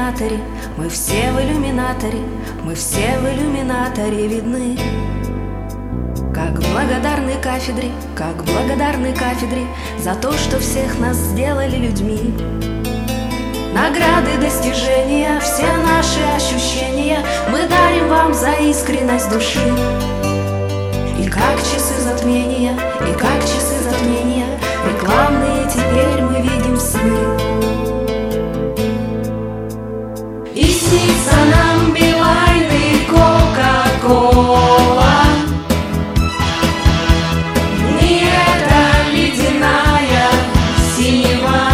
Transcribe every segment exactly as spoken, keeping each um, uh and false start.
иллюминаторе, мы все в иллюминаторе, мы все в иллюминаторе видны. Как благодарны кафедре, как благодарны кафедре за то, что всех нас сделали людьми. Награды, достижения, все наши ощущения мы дарим вам за искренность души. И как часы затмения, и как часы затмения, рекламные теперь мы видим сны. И снится нам Билайн и Кока-Кола. Не эта ледяная синева,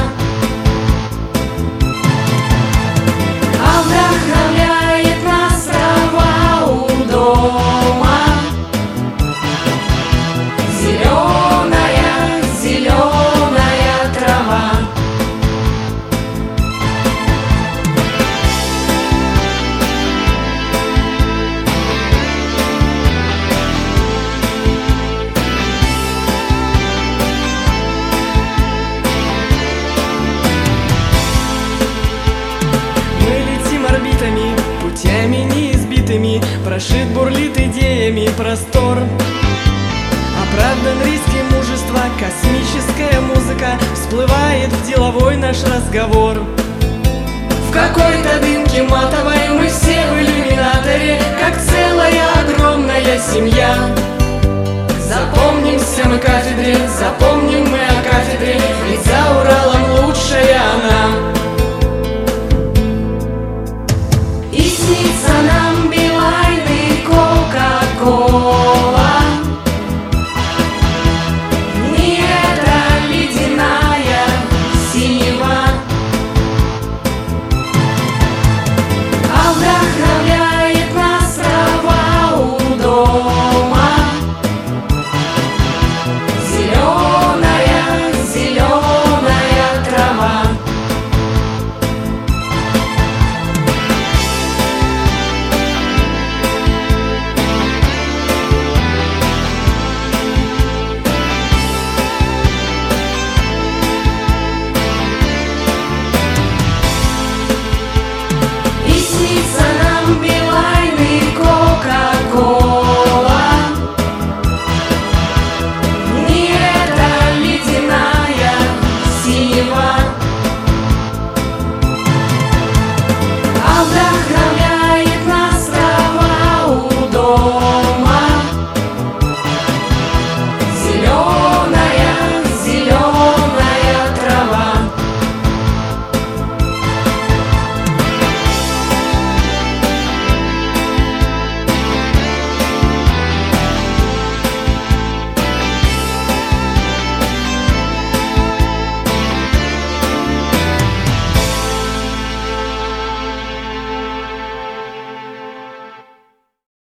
а вдохновляет нас трава у дома. Зеленая, зеленая трава. Орбитами, путями неизбитыми, прошит, бурлит идеями простор. Оправдан риски мужества, космическая музыка всплывает в деловой наш разговор. В какой-то дымке матовой мы все в иллюминаторе, как целая огромная семья. Запомнимся мы кафедре, запомним мы о кафедре,